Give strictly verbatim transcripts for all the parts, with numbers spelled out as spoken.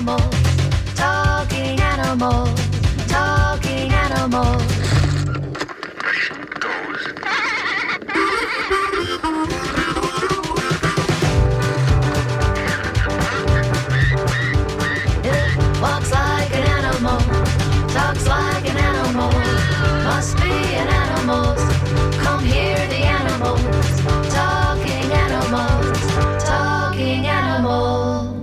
animals, talking animals, talking animals. It walks like an animal, talks like an animal, must be an animal. Come hear the animals, talking animals, talking animals.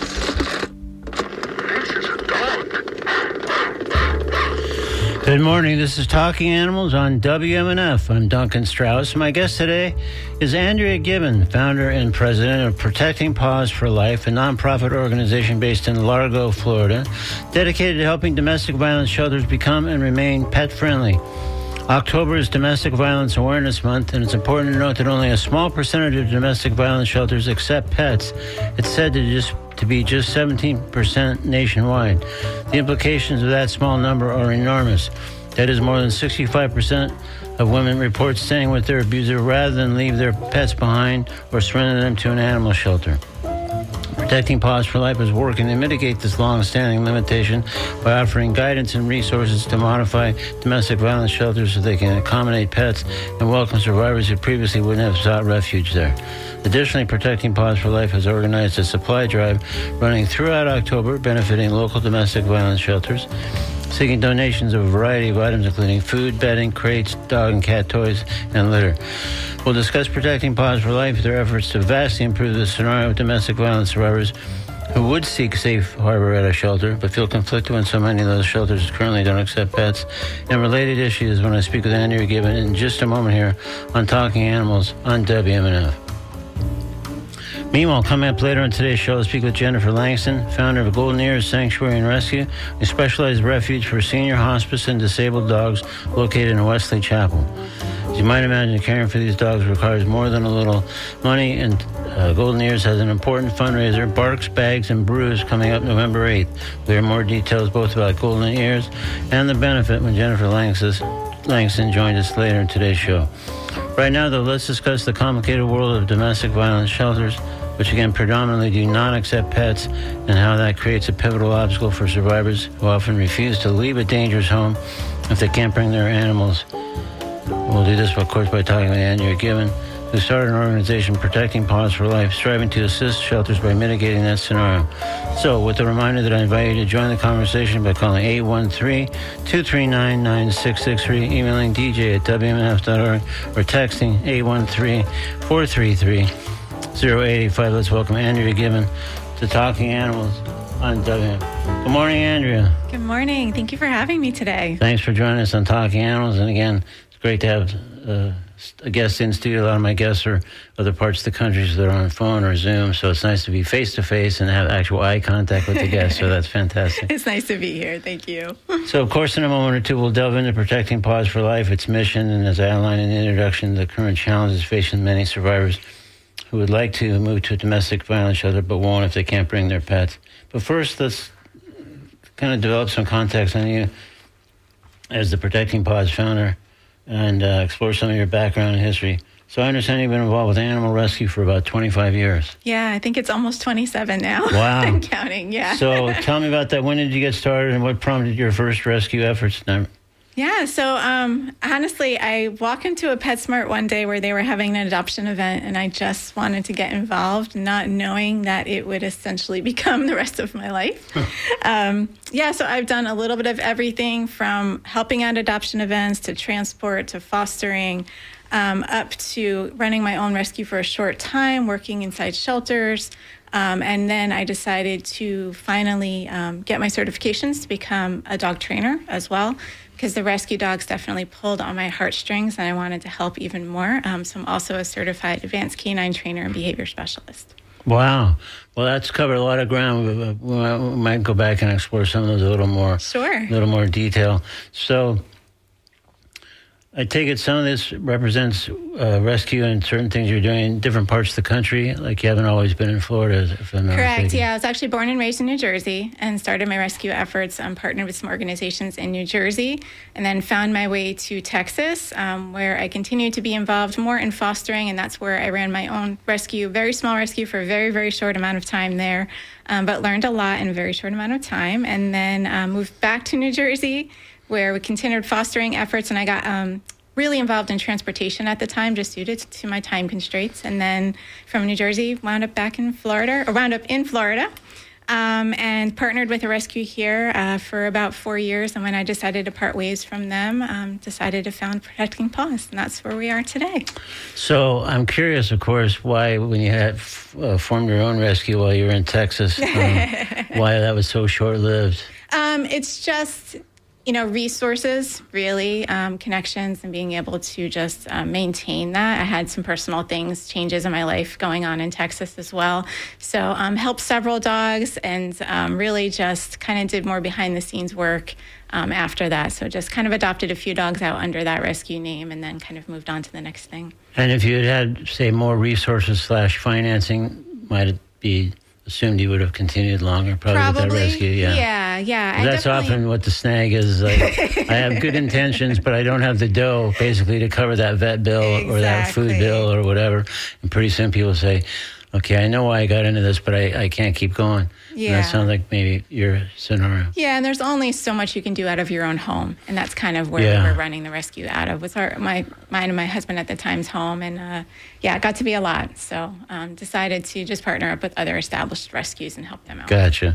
Good morning. This is Talking Animals on W M N F. I'm Duncan Strauss. My guest today is Andrea Gibbon, founder and president of Protecting Paws for Life, a nonprofit organization based in Largo, Florida, dedicated to helping domestic violence shelters become and remain pet-friendly. October is Domestic Violence Awareness Month, and it's important to note that only a small percentage of domestic violence shelters accept pets. It's said to just to be just seventeen percent nationwide. The implications of that small number are enormous. That is, more than sixty-five percent of women report staying with their abuser rather than leave their pets behind or surrender them to an animal shelter. Protecting Paws for Life is working to mitigate this long-standing limitation by offering guidance and resources to modify domestic violence shelters so they can accommodate pets and welcome survivors who previously wouldn't have sought refuge there. Additionally, Protecting Paws for Life has organized a supply drive running throughout October, benefiting local domestic violence shelters, seeking donations of a variety of items, including food, bedding, crates, dog and cat toys, and litter. We'll discuss Protecting Paws for Life, their efforts to vastly improve the scenario of domestic violence survivors who would seek safe harbor at a shelter, but feel conflicted when so many of those shelters currently don't accept pets, and related issues when I speak with Andrea Gibbon in just a moment here on Talking Animals on W M N F. Meanwhile, coming up later on today's show, I'll speak with Jennifer Langston, founder of Golden Ears Sanctuary and Rescue, a specialized refuge for senior hospice and disabled dogs located in Wesley Chapel. As you might imagine, caring for these dogs requires more than a little money, and uh, Golden Ears has an important fundraiser, Barks, Bags, and Brews, coming up November eighth. We'll hear more details both about Golden Ears and the benefit when Jennifer Langston joins us later in today's show. Right now, though, let's discuss the complicated world of domestic violence shelters, which again predominantly do not accept pets, and how that creates a pivotal obstacle for survivors who often refuse to leave a dangerous home if they can't bring their animals. We'll do this, of course, by talking with Andrea Gibbon, who started an organization, Protecting Paws for Life, striving to assist shelters by mitigating that scenario. So, with the reminder that I invite you to join the conversation by calling eight one three, two three nine, nine six six three, emailing d j at w m n f dot org, or texting eight one three, four three three, zero eight eight five. Let's welcome Andrea Gibbon to Talking Animals on W M N F. Good morning, Andrea. Good morning. Thank you for having me today. Thanks for joining us on Talking Animals. And again, it's great to have uh, a guest in studio. A lot of my guests are other parts of the country, so they're on phone or Zoom. So it's nice to be face-to-face and have actual eye contact with the guests. So that's fantastic. It's nice to be here. Thank you. So, of course, in a moment or two, we'll delve into Protecting Paws for Life, its mission, and as I outlined in the introduction, the current challenges facing many survivors who would like to move to a domestic violence shelter but won't if they can't bring their pets. But first, let's kind of develop some context on you as the Protecting Paws founder and uh, explore some of your background and history. So I understand you've been involved with animal rescue for about twenty-five years. Yeah, I think it's almost twenty-seven now. Wow. I'm counting, yeah. So tell me about that. When did you get started and what prompted your first rescue efforts? Yeah, so um, honestly, I walked into a PetSmart one day where they were having an adoption event, and I just wanted to get involved, not knowing that it would essentially become the rest of my life. um, yeah, so I've done a little bit of everything from helping at adoption events to transport to fostering, um, up to running my own rescue for a short time, working inside shelters. Um, and then I decided to finally um, get my certifications to become a dog trainer as well, because the rescue dogs definitely pulled on my heartstrings and I wanted to help even more. Um, so I'm also a certified advanced canine trainer and behavior specialist. Wow. Well, that's covered a lot of ground. We might go back and explore some of those a little more. Sure. A little more detail. So I take it some of this represents uh, rescue and certain things you're doing in different parts of the country. Like you haven't always been in Florida, if I'm not Correct. mistaken. Yeah, I was actually born and raised in New Jersey and started my rescue efforts. I'm partnered with some organizations in New Jersey and then found my way to Texas, um, where I continued to be involved more in fostering. And that's where I ran my own rescue, very small rescue for a very, very short amount of time there, um, but learned a lot in a very short amount of time. And then uh, moved back to New Jersey, where we continued fostering efforts, and I got um, really involved in transportation at the time, just due to, to my time constraints. And then from New Jersey, wound up back in Florida, or wound up in Florida, um, and partnered with a rescue here uh, for about four years. And when I decided to part ways from them, um, decided to found Protecting Paws, and that's where we are today. So I'm curious, of course, why when you had uh, formed your own rescue while you were in Texas, um, why that was so short-lived. Um, it's just, you know, resources, really, um, connections, and being able to just uh, maintain that. I had some personal things, changes in my life going on in Texas as well. So um, helped several dogs and um, really just kind of did more behind the scenes work um, after that. So just kind of adopted a few dogs out under that rescue name and then kind of moved on to the next thing. And if you had had, say, more resources slash financing, might it be assumed you would have continued longer, probably, Probably, with that rescue. Yeah, yeah. yeah. I That's definitely- often what the snag is. Like, I have good intentions, but I don't have the dough, basically, to cover that vet bill or that food Exactly. bill or whatever. And pretty soon people say, okay, I know why I got into this, but I, I can't keep going. And Yeah. that sounds like maybe your scenario. Yeah, and there's only so much you can do out of your own home, and that's kind of where Yeah. we were running the rescue out of. Was our my mine and my husband at the time's home, and uh, yeah, it got to be a lot. So um, decided to just partner up with other established rescues and help them out. Gotcha.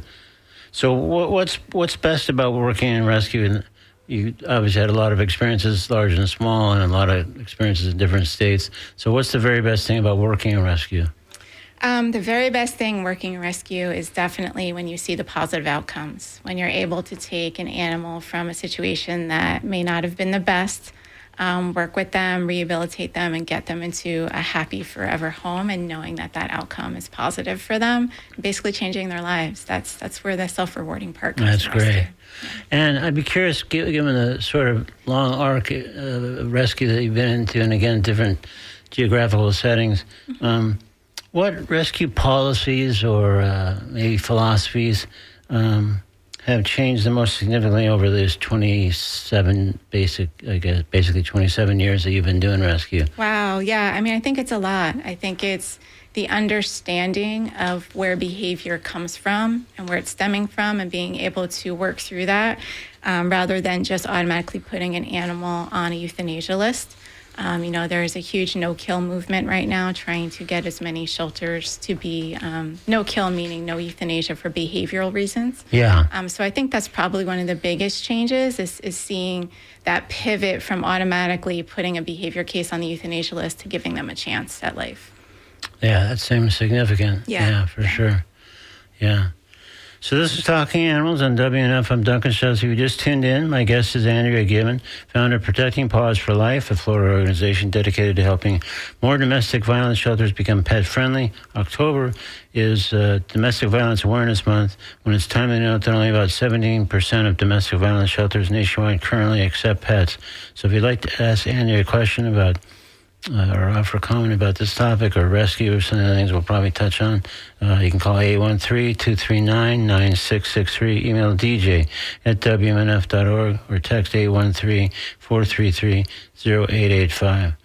So what, what's what's best about working in rescue? And you obviously had a lot of experiences, large and small, and a lot of experiences in different states. So what's the very best thing about working in rescue? Um, the very best thing working in rescue is definitely when you see the positive outcomes, when you're able to take an animal from a situation that may not have been the best, um, work with them, rehabilitate them, and get them into a happy forever home, and knowing that that outcome is positive for them, basically changing their lives. That's that's where the self-rewarding part comes That's from rescue. great. And I'd be curious, gi- given the sort of long arc uh, of rescue that you've been into, and again, different geographical settings, um, what rescue policies or uh, maybe philosophies um, have changed the most significantly over those twenty-seven basic, I guess, basically twenty-seven years that you've been doing rescue? Wow, yeah. I mean, I think it's a lot. I think it's the understanding of where behavior comes from and where it's stemming from, and being able to work through that um, rather than just automatically putting an animal on a euthanasia list. Um, you know, there's a huge no-kill movement right now, trying to get as many shelters to be um, no-kill, meaning no euthanasia for behavioral reasons. Yeah. Um, so I think that's probably one of the biggest changes is, is seeing that pivot from automatically putting a behavior case on the euthanasia list to giving them a chance at life. Yeah, that seems significant. Yeah. Yeah, for sure. Yeah. So this is Talking Animals on W N F. I'm Duncan Strauss. If you just tuned in, my guest is Andrea Gibbon, founder of Protecting Paws for Life, a Florida organization dedicated to helping more domestic violence shelters become pet-friendly. October is uh, Domestic Violence Awareness Month, when it's timely to note that only about seventeen percent of domestic violence shelters nationwide currently accept pets. So if you'd like to ask Andrea a question about Uh, or offer a comment about this topic or rescue or some of the things we'll probably touch on, uh, you can call eight one three, two three nine, nine six six three, email d j at w m n f dot org, or text eight one three, four three three, zero eight eight five.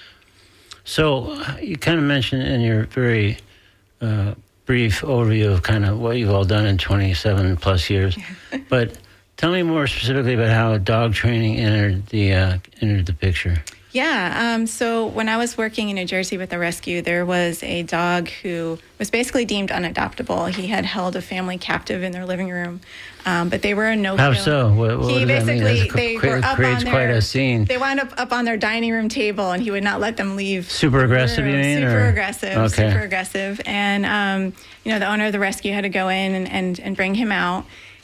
So uh, you kind of mentioned in your very uh, brief overview of kind of what you've all done in twenty-seven plus years, but tell me more specifically about how dog training entered the uh, entered the picture. Yeah. Um, so when I was working in New Jersey with the rescue, there was a dog who was basically deemed unadoptable. He had held a family captive in their living room, um, but they were a no-kill. How so? What, what he does that mean? basically, That's they cre- were up creates on quite their, a scene. They wound up up on their dining room table, and he would not let them leave. Super aggressive, you mean? Super or? aggressive, Okay. super aggressive. And, um, you know, the owner of the rescue had to go in and, and, and bring him out.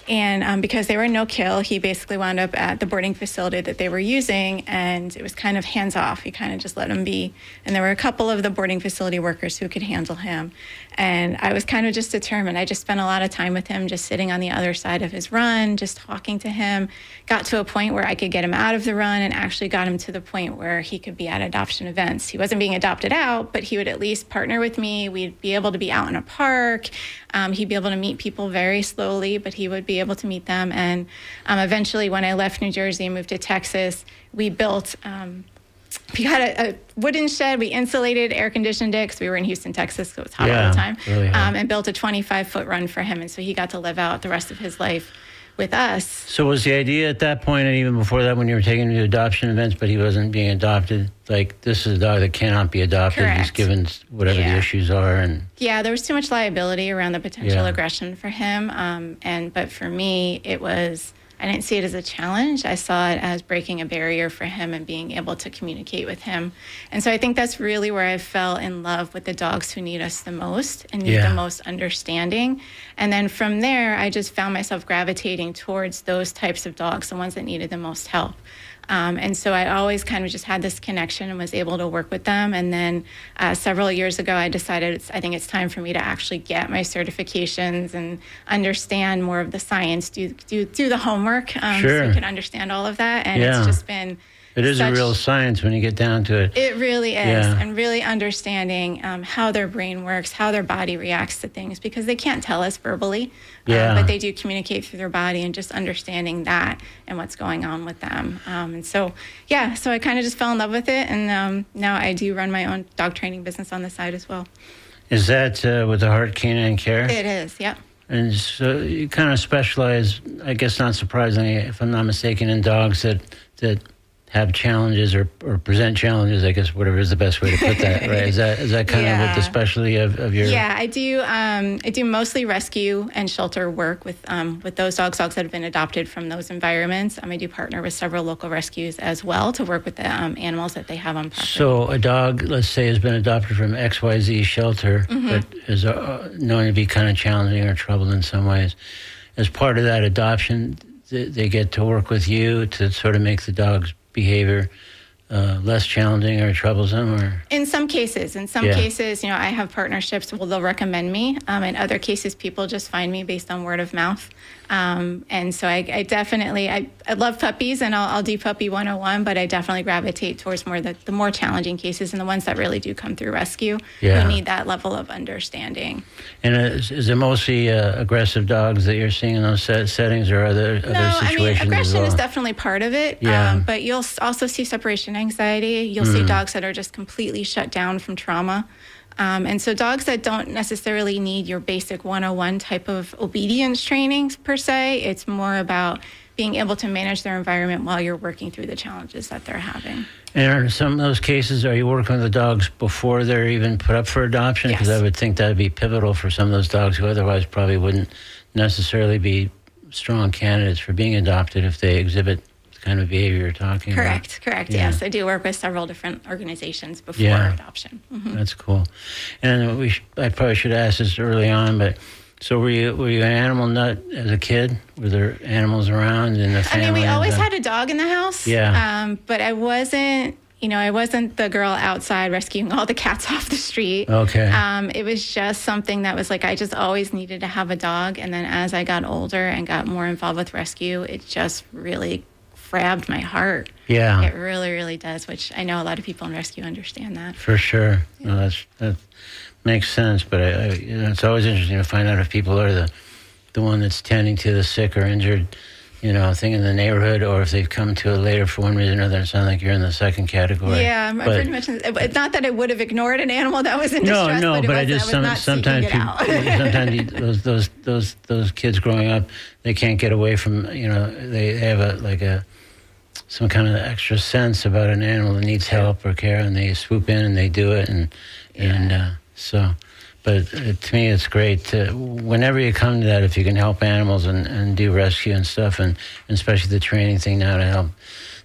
And um, because they were no-kill, he basically wound up at the boarding facility that they were using, and it was kind of hands-off. He kind of just let him be. And there were a couple of the boarding facility workers who could handle him. And I was kind of just determined. I just spent a lot of time with him, just sitting on the other side of his run, just talking to him. Got to a point where I could get him out of the run, and actually got him to the point where he could be at adoption events. He wasn't being adopted out, but he would at least partner with me. We'd be able to be out in a park. Um, he'd be able to meet people very slowly, but he would be able to meet them. And um, eventually, when I left New Jersey and moved to Texas, we built, um, we had a, a wooden shed. We insulated, air-conditioned it, because we were in Houston, Texas, so it was hot yeah, all the time, really hot. um, and built a twenty-five-foot run for him. And so he got to live out the rest of his life with us. So was the idea at that point, and even before that, when you were taking him to adoption events, but he wasn't being adopted, like, this is a dog that cannot be adopted, Correct. just given whatever Yeah. the issues are? And Yeah, there was too much liability around the potential Yeah. aggression for him. Um, and but for me, it was, I didn't see it as a challenge. I saw it as breaking a barrier for him and being able to communicate with him. And so I think that's really where I fell in love with the dogs who need us the most and need Yeah. the most understanding. And then from there, I just found myself gravitating towards those types of dogs, the ones that needed the most help. Um, and so I always kind of just had this connection and was able to work with them. And then uh, several years ago, I decided it's, I think it's time for me to actually get my certifications and understand more of the science, do do, do the homework, um, so Sure. you can understand all of that. And Yeah. it's just been it is such- a real science when you get down to it. It really is. Yeah. And really understanding um, how their brain works, how their body reacts to things, because they can't tell us verbally, um, Yeah. but they do communicate through their body, and just understanding that and what's going on with them. Um, and so, yeah, so I kind of just fell in love with it. And um, now I do run my own dog training business on the side as well. Is that uh, with the Heart Canine Care? It is, yeah. And so you kind of specialize, I guess not surprisingly, if I'm not mistaken, in dogs that that have challenges or, or present challenges, I guess, whatever is the best way to put that, right? Is that is that kind of what Yeah. the specialty of, of your... Yeah, I do. Um, I do mostly rescue and shelter work with um, with those dogs, dogs that have been adopted from those environments. Um, I do partner with several local rescues as well to work with the um, animals that they have on property. So a dog, let's say, has been adopted from X Y Z shelter, Mm-hmm. but is uh, known to be kind of challenging or troubled in some ways. As part of that adoption, th- they get to work with you to sort of make the dog's behavior uh, less challenging or troublesome, or... In some cases, in some Yeah. cases, you know, I have partnerships. Well, they'll recommend me. Um, in other cases, people just find me based on word of mouth. Um, and so I, I definitely, I, I love puppies, and I'll, I'll do puppy one oh one, but I definitely gravitate towards more the, the more challenging cases and the ones that really do come through rescue, Yeah. who need that level of understanding. And is, is it mostly uh, aggressive dogs that you're seeing in those set- settings, or other other No, I mean, situations as aggression well? is definitely part of it. Yeah. Um, but you'll s- also see separation anxiety. You'll see dogs that are just completely shut down from trauma. Um, and so dogs that don't necessarily need your basic one oh one type of obedience trainings per se, it's more about being able to manage their environment while you're working through the challenges that they're having. And in some of those cases, are you working with the dogs before they're even put up for adoption? Because Yes. I would think that would be pivotal for some of those dogs who otherwise probably wouldn't necessarily be strong candidates for being adopted if they exhibit the kind of behavior you're talking about. Correct, correct. Yeah. Yes, I do work with several different organizations before Yeah. adoption. Mhm. That's cool. And we sh- I probably should have asked this early on, but so were you were you an animal nut as a kid? Were there animals around in the I family? mean, we always and, uh, had a dog in the house. Yeah. Um, but I wasn't, you know, I wasn't the girl outside rescuing all the cats off the street. Okay. Um, it was just something that was like, I just always needed to have a dog. And then as I got older and got more involved with rescue, it just really grabbed my heart. Yeah. It really, really does, which I know a lot of people in rescue understand that. For sure. No, that's that makes sense. But I, I, you know, it's always interesting to find out if people are the the one that's tending to the sick or injured, you know, thing in the neighborhood, or if they've come to it later for one reason or another. It sounds like you're in the second category. Yeah, I'm But- pretty much. It's not that I would have ignored an animal that was in No, distress, no, but, it but I was, just was some, not sometimes seeking it people, out. sometimes you- those those those those kids growing up, they can't get away from, you know, they have a like a some kind of extra sense about an animal that needs help or care, and they swoop in and they do it, and and Yeah. uh, so. But uh, to me, it's great to, whenever you come to that, if you can help animals and, and do rescue and stuff, and, and especially the training thing now to help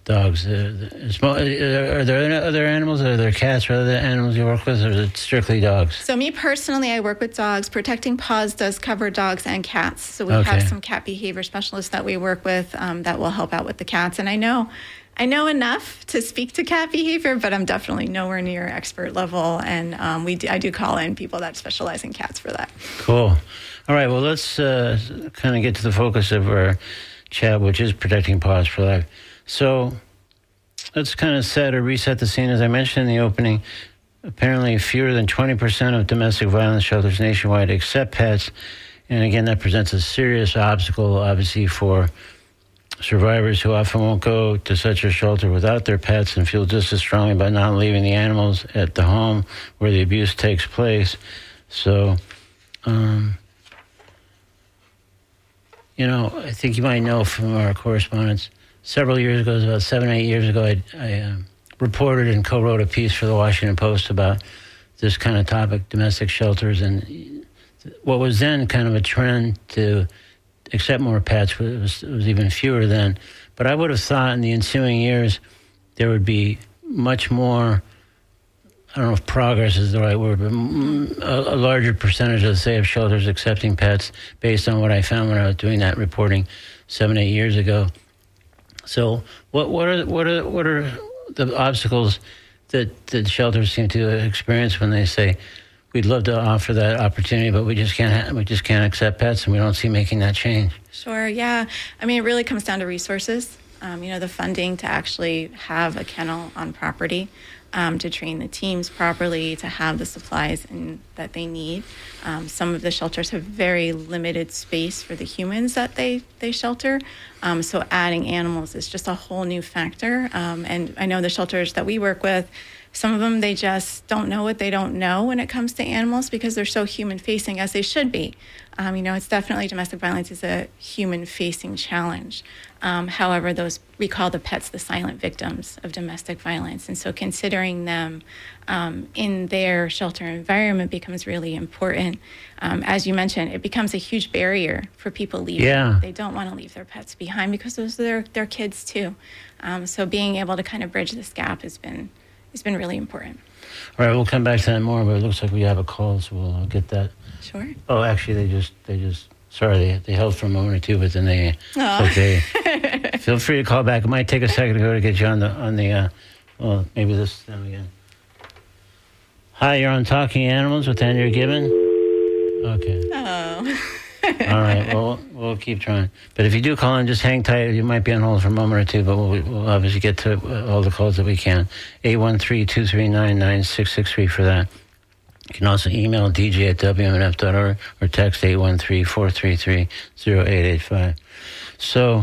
dogs. Uh, the small, uh, are there other animals? Are there cats or other animals you work with, or is it strictly dogs? So me personally, I work with dogs. Protecting Paws does cover dogs and cats. So we Okay. have some cat behavior specialists that we work with um, that will help out with the cats. And I know, I know enough to speak to cat behavior, but I'm definitely nowhere near expert level. And um, we do, I do call in people that specialize in cats for that. Cool. All right, well, let's uh, kind of get to the focus of our chat, which is Protecting Paws for Life. So let's kind of set or reset the scene. As I mentioned in the opening, apparently fewer than twenty percent of domestic violence shelters nationwide accept pets. And again, that presents a serious obstacle, obviously, for survivors who often won't go to such a shelter without their pets and feel just as strongly about not leaving the animals at the home where the abuse takes place. So, um, you know, I think you might know from our correspondence, several years ago, it was about seven, eight years ago, I, I um, reported and co-wrote a piece for the Washington Post about this kind of topic, domestic shelters, and what was then kind of a trend to accept more pets. It was, it was even fewer then. But I would have thought in the ensuing years there would be much more, I don't know if progress is the right word, but a, a larger percentage, let's say, of shelters accepting pets based on what I found when I was doing that reporting seven, eight years ago. So what, what are what are what are the obstacles that the shelters seem to experience when they say, we'd love to offer that opportunity, but we just can't. Ha- we just can't accept pets, and we don't see making that change. Sure, yeah. I mean, it really comes down to resources. Um, you know, the funding to actually have a kennel on property, um, to train the teams properly, to have the supplies in, that they need. Um, some of the shelters have very limited space for the humans that they, they shelter. Um, so adding animals is just a whole new factor. Um, and I know the shelters that we work with, some of them, they just don't know what they don't know when it comes to animals because they're so human-facing, as they should be. Um, you know, it's definitely, domestic violence is a human-facing challenge. Um, however, those, we call the pets the silent victims of domestic violence. And so considering them um, in their shelter environment becomes really important. Um, as you mentioned, it becomes a huge barrier for people leaving. Yeah. They don't want to leave their pets behind because those are their, their kids too. Um, so being able to kind of bridge this gap has been It's been really important. All right, we'll come back to that more, but it looks like we have a call, so we'll get that. Sure. Oh, actually, they just, they just, sorry, they, they held for a moment or two, but then they, Oh. okay. Feel free to call back. It might take a second to go to get you on the, on the, uh, well, maybe this time again. Hi, you're on Talking Animals with Andrea Gibbon. Okay. Oh. All right, well, we'll keep trying. But if you do call in, just hang tight. You might be on hold for a moment or two, but we'll, we'll obviously get to uh, all the calls that we can. eight one three, two three nine, nine six six three for that. You can also email d j at w m n f dot org or text eight one three, four three three, zero eight eight five. So,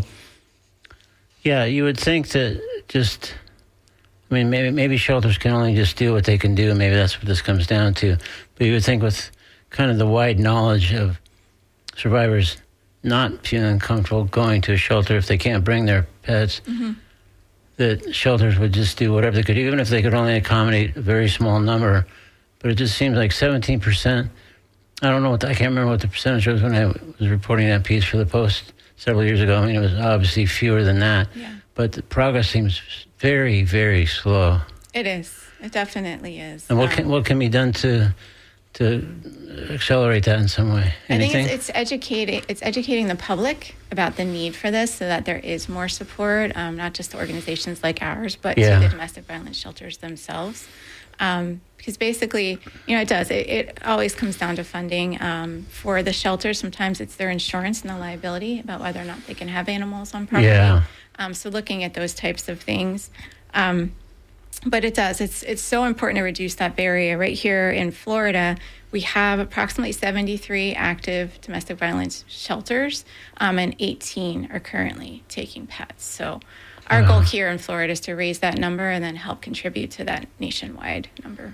yeah, you would think that just, I mean, maybe maybe shelters can only just do what they can do. Maybe that's what this comes down to. But you would think with kind of the wide knowledge of survivors not feeling comfortable going to a shelter if they can't bring their pets, mm-hmm. that shelters would just do whatever they could, even if they could only accommodate a very small number. But it just seems like seventeen percent. I don't know what the, I can't remember what the percentage was when I was reporting that piece for the Post several years ago. I mean, it was obviously fewer than that. Yeah. But the progress seems very, very slow. It is. It definitely is. And what Um, can what can be done to to accelerate that in some way? Anything? I think it's, it's educating. It's educating the public about the need for this, so that there is more support, um, not just to organizations like ours, but Yeah. to the domestic violence shelters themselves. Um, because basically, you know, it does. It, it always comes down to funding um, for the shelters. Sometimes it's their insurance and the liability about whether or not they can have animals on property. Yeah. Um, so looking at those types of things. Um, But it does. It's it's so important to reduce that barrier. Right here in Florida, we have approximately seventy-three active domestic violence shelters, um, and eighteen are currently taking pets. So our Wow. goal here in Florida is to raise that number and then help contribute to that nationwide number.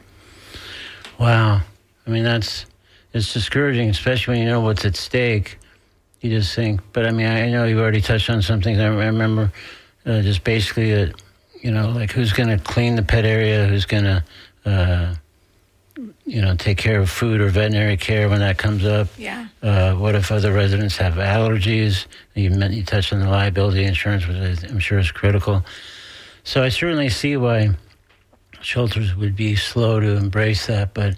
Wow. I mean, that's, it's discouraging, especially when you know what's at stake. You just think, but I mean, I know you've already touched on some things. I remember uh, just basically that, you know, like who's going to clean the pet area, who's going to, uh, you know, take care of food or veterinary care when that comes up. Yeah. Uh, what if other residents have allergies? You meant you touched on the liability insurance, which I'm sure is critical. So I certainly see why shelters would be slow to embrace that, but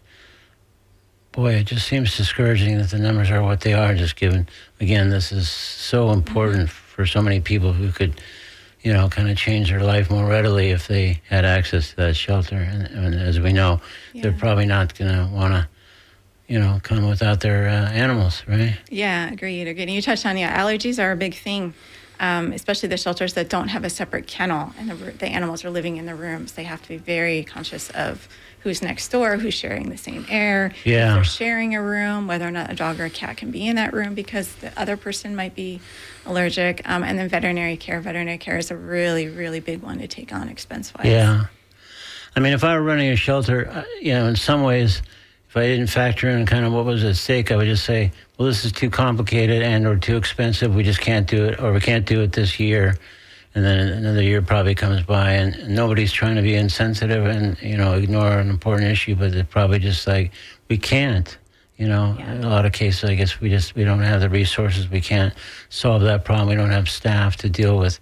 boy, it just seems discouraging that the numbers are what they are, just given, again, this is so important mm-hmm. for so many people who could, you know, kind of change their life more readily if they had access to that shelter. And, and as we know, yeah. they're probably not going to want to, you know, come without their uh, animals, right? Yeah, agreed, agreed. And you touched on, yeah, allergies are a big thing, um, especially the shelters that don't have a separate kennel and the, the animals are living in the rooms. They have to be very conscious of who's next door, who's sharing the same air, yeah. if they're sharing a room, whether or not a dog or a cat can be in that room because the other person might be allergic. Um, and then veterinary care. Veterinary care is a really, really big one to take on expense-wise. Yeah. I mean, if I were running a shelter, uh, you know, in some ways, if I didn't factor in kind of what was at stake, I would just say, well, this is too complicated and or too expensive. We just can't do it, or we can't do it this year. And then another year probably comes by, and nobody's trying to be insensitive and, you know, ignore an important issue, but they're probably just like, we can't, you know. Yeah. In a lot of cases, I guess we just, we don't have the resources. We can't solve that problem. We don't have staff to deal with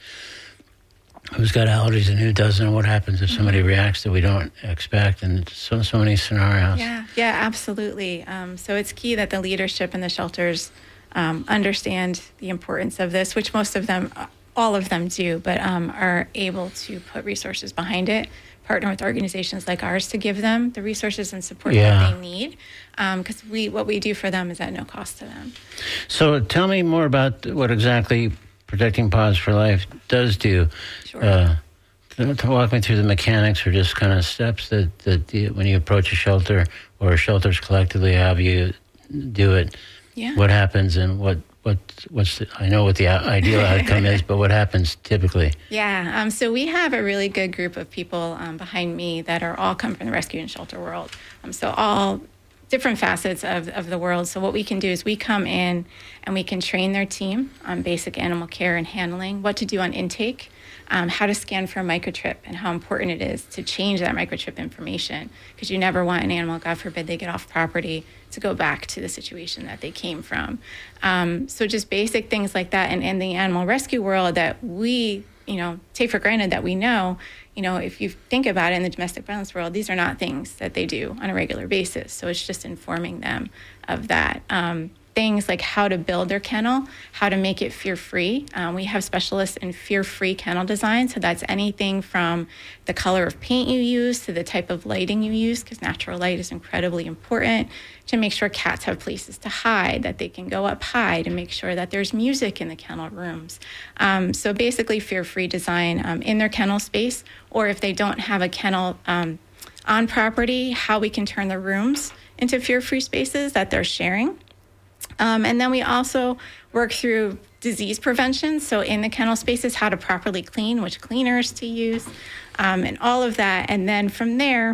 who's got allergies and who doesn't, and what happens if somebody mm-hmm. reacts that we don't expect, and so, so many scenarios. Yeah, yeah, absolutely. Um, so it's key that the leadership in the shelters um, understand the importance of this, which most of them all of them do, but um, are able to put resources behind it, partner with organizations like ours to give them the resources and support yeah. that they need, because um, we what we do for them is at no cost to them. So tell me more about what exactly Protecting Paws for Life does do. Sure. Uh, to, to walk me through the mechanics or just kind of steps that, that you, when you approach a shelter or shelters collectively, have you do it, yeah. what happens and what What what's the, I know what the ideal outcome is, but what happens typically? Yeah, um, so we have a really good group of people um, behind me that are all come from the rescue and shelter world. Um, so all different facets of, of the world. So what we can do is we come in and we can train their team on basic animal care and handling, what to do on intake, um, how to scan for a microchip, and how important it is to change that microchip information, because you never want an animal, God forbid, they get off property, to go back to the situation that they came from. Um, so just basic things like that. And in the animal rescue world that we, you know, take for granted that we know, you know, if you think about it in the domestic violence world, these are not things that they do on a regular basis. So it's just informing them of that. Um, things like how to build their kennel, how to make it fear-free. Um, we have specialists in fear-free kennel design. So that's anything from the color of paint you use to the type of lighting you use, because natural light is incredibly important, to make sure cats have places to hide, that they can go up high, to make sure that there's music in the kennel rooms. Um, so basically fear-free design um, in their kennel space, or if they don't have a kennel um, on property, how we can turn the rooms into fear-free spaces that they're sharing. Um, and then we also work through disease prevention. So in the kennel spaces, how to properly clean, which cleaners to use, um, and all of that. And then from there,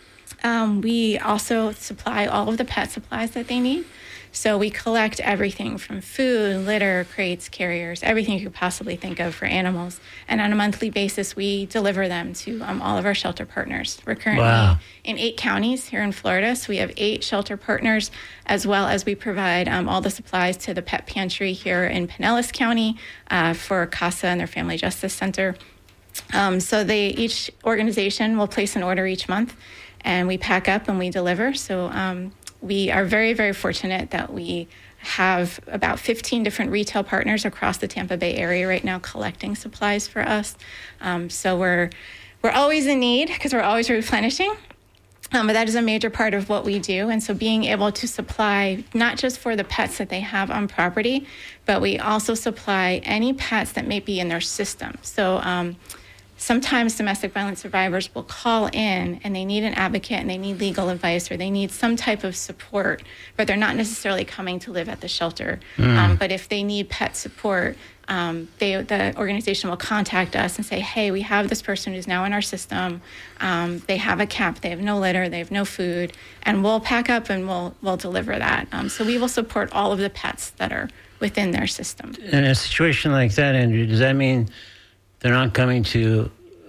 um, we also supply all of the pet supplies that they need. So we collect everything from food, litter, crates, carriers, everything you could possibly think of for animals. And on a monthly basis, we deliver them to um, all of our shelter partners. We're currently wow. in eight counties here in Florida. So we have eight shelter partners, as well as we provide um, all the supplies to the pet pantry here in Pinellas County uh, for CASA and their Family Justice Center. Um, so they each organization will place an order each month, and we pack up and we deliver. So um, we are very, very fortunate that we have about fifteen different retail partners across the Tampa Bay area right now collecting supplies for us. Um, so we're we're always in need because we're always replenishing. Um, but that is a major part of what we do. And so being able to supply not just for the pets that they have on property, but we also supply any pets that may be in their system. So um, sometimes domestic violence survivors will call in and they need an advocate and they need legal advice or they need some type of support, but they're not necessarily coming to live at the shelter. Mm. Um, but if they need pet support, um, they, the organization will contact us and say, hey, we have this person who's now in our system. Um, they have a cap, they have no litter, they have no food, and we'll pack up and we'll, we'll deliver that. Um, so we will support all of the pets that are within their system. In a situation like that, Andrew, does that mean they're not coming to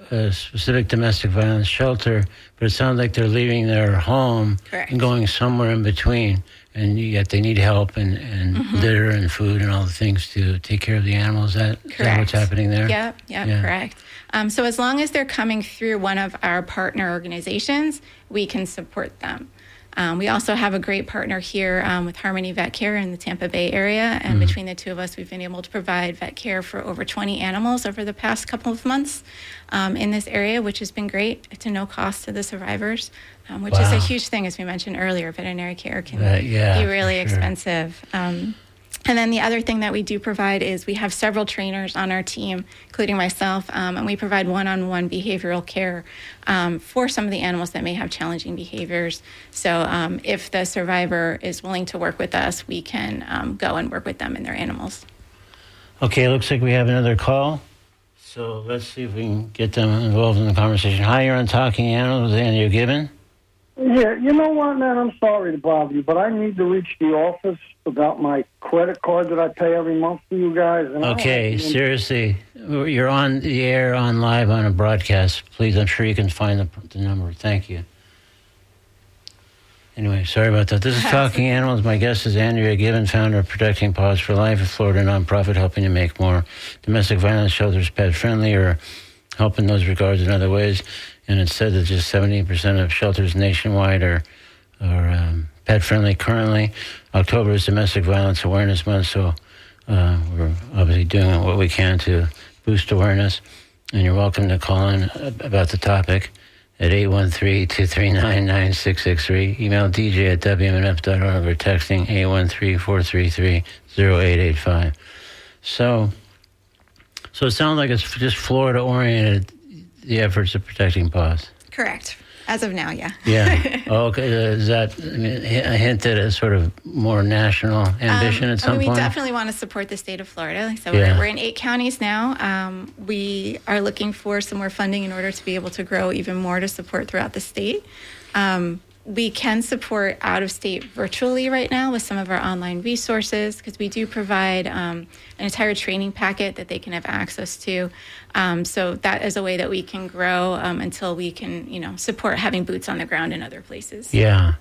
a specific domestic violence shelter, but it sounds like they're leaving their home Correct. and going somewhere in between, and yet they need help and, and Mm-hmm. litter and food and all the things to take care of the animals. Is that, is that Correct. what's happening there? Yep, yep, Yeah. correct. Um, so as long as they're coming through one of our partner organizations, we can support them. Um, we also have a great partner here um, with Harmony Vet Care in the Tampa Bay area. And Mm-hmm. between the two of us, we've been able to provide vet care for over twenty animals over the past couple of months um, in this area, which has been great. It's a no cost to the survivors, um, which is Wow. a huge thing. As we mentioned earlier, veterinary care can Uh, yeah, be really for sure. expensive. Um, And then the other thing that we do provide is we have several trainers on our team, including myself, um, and we provide one-on-one behavioral care um, for some of the animals that may have challenging behaviors. So um, if the survivor is willing to work with us, we can um, go and work with them and their animals. Okay, it looks like we have another call. So let's see if we can get them involved in the conversation. Hi, you're on Talking Animals with Andrew Gibbon. Yeah, you know what, man? I'm sorry to bother you, but I need to reach the office about my credit card that I pay every month for you guys. And I don't Okay, have any- seriously, you're on the air, on live, on a broadcast. Please, I'm sure you can find the, the number. Thank you. Anyway, sorry about that. This is Talking Animals. My guest is Andrea Gibbon, founder of Protecting Paws for Life, a Florida nonprofit helping to make more domestic violence shelters pet-friendly or help in those regards in other ways. And it's said that just seventy percent of shelters nationwide are, are um, pet-friendly currently. October is Domestic Violence Awareness Month, so uh, we're obviously doing what we can to boost awareness. And you're welcome to call in about the topic at eight one three, two three nine, nine six six three. Email D J at W M N F dot org or texting eight one three, four three three, zero eight eight five. So, so it sounds like it's just Florida-oriented, the efforts of Protecting Paws. Correct. As of now, yeah. Yeah. Oh, okay. Uh, is that I mean, a hint at a sort of more national ambition Um, at some I mean, point? We definitely want to support the state of Florida. So Yeah. we're, we're in eight counties now. Um, we are looking for some more funding in order to be able to grow even more to support throughout the state. Um, we can support out of state virtually right now with some of our online resources because we do provide um, an entire training packet that they can have access to. Um, so that is a way that we can grow um, until we can, you know, support having boots on the ground in other places. Yeah.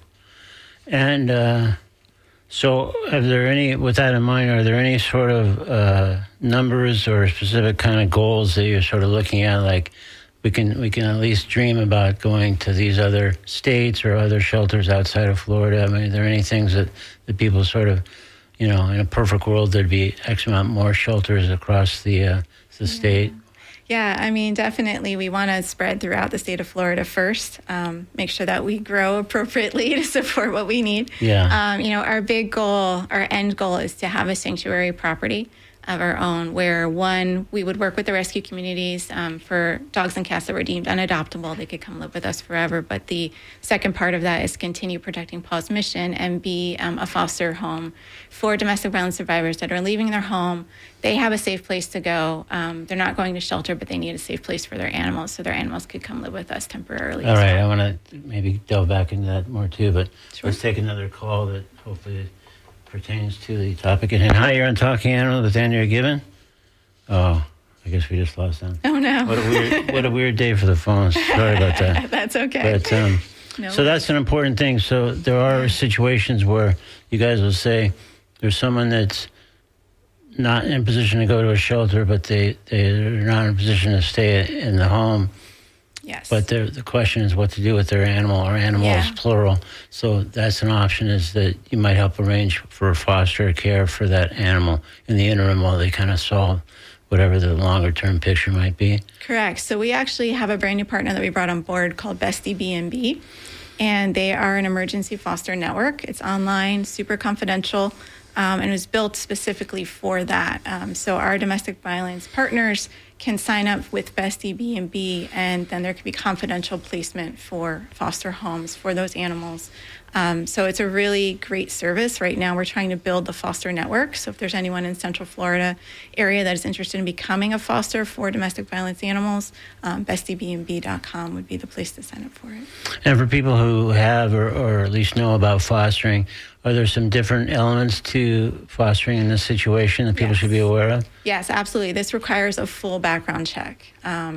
And uh, so, are there any, with that in mind, are there any sort of uh, numbers or specific kind of goals that you're sort of looking at? Like, we can we can at least dream about going to these other states or other shelters outside of Florida. I mean, are there any things that, that people sort of, you know, in a perfect world, there'd be X amount more shelters across the uh, the state? Yeah, I mean, definitely we want to spread throughout the state of Florida first, um, make sure that we grow appropriately to support what we need. Yeah. Um, you know, our big goal, our end goal is to have a sanctuary property of our own where, one, we would work with the rescue communities um, for dogs and cats that were deemed unadoptable. They could come live with us forever. But the second part of that is continue Protecting Paws' mission and be um, a foster home for domestic violence survivors that are leaving their home. They have a safe place to go. Um, they're not going to shelter, but they need a safe place for their animals so their animals could come live with us temporarily. All as right, well. I want to maybe delve back into that more too, but Sure. let's take another call that hopefully pertains to the topic at hand. Hi, you're on Talking Animals with Andrea Gibbon. Oh, I guess we just lost them. Oh, no. What a weird, what a weird day for the phones. Sorry about that. That's okay. But um, No so that's an important thing. So there are situations where you guys will say there's someone that's not in a position to go to a shelter, but they they're not in a position to stay in the home. Yes. But the the question is what to do with their animal, or animals, Yeah. plural. So that's an option, is that you might help arrange for foster care for that animal in the interim while they kind of solve whatever the longer term picture might be. Correct. So we actually have a brand new partner that we brought on board called Bestie B and B, and they are an emergency foster network. It's online, super confidential, um, and it was built specifically for that. Um, so our domestic violence partners can sign up with Bestie B and B, and then there could be confidential placement for foster homes for those animals. Um, so it's a really great service. Right now, we're trying to build the foster network. So if there's anyone in Central Florida area that is interested in becoming a foster for domestic violence animals, um, bestie b and b dot com would be the place to sign up for it. And for people who have or, or at least know about fostering, are there some different elements to fostering in this situation that people Yes. should be aware of? Yes, absolutely. This requires a full background check. Um,